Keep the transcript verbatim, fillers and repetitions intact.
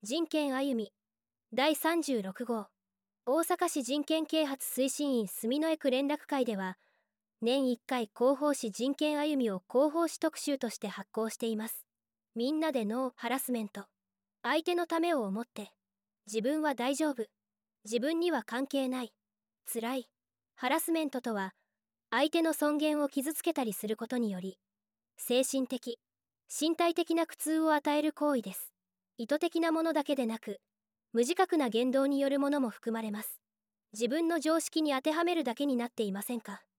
人権歩みだいさんじゅうろく号。大阪市人権啓発推進員住之江区連絡会では、年いっかい広報誌人権歩みを広報誌特集として発行しています。みんなでノーハラスメント。相手のためを思って。自分は大丈夫。自分には関係ない。つらい。ハラスメントとは、相手の尊厳を傷つけたりすることにより、精神的、身体的な苦痛を与える行為です。意図的なものだけでなく、無自覚な言動によるものも含まれます。自分の常識に当てはめるだけになっていませんか。